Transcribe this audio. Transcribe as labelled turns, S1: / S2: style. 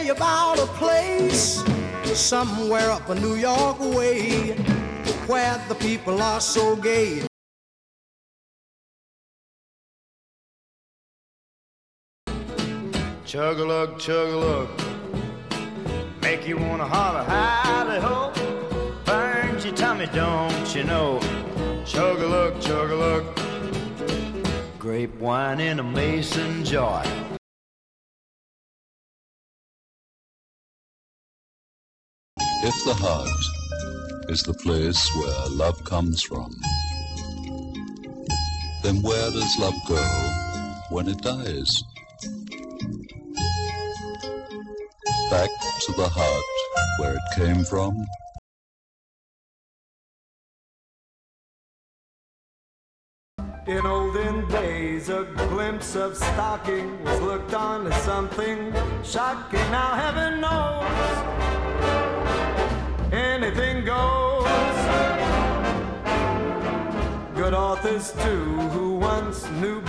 S1: you about a place somewhere up a New York way where the people are so gay.
S2: Chug-a-lug, chug-a-lug, make you wanna holler, howdy-ho. Burns your tummy, don't you know? Chug-a-lug, chug-a-lug, grape wine in a mason jar.
S3: If the heart is the place where love comes from, then where does love go when it dies? Back to the heart where it came from.
S4: In olden days, a glimpse of stocking was looked on as something shocking. Now heaven knows anything goes. Good authors too, who once knew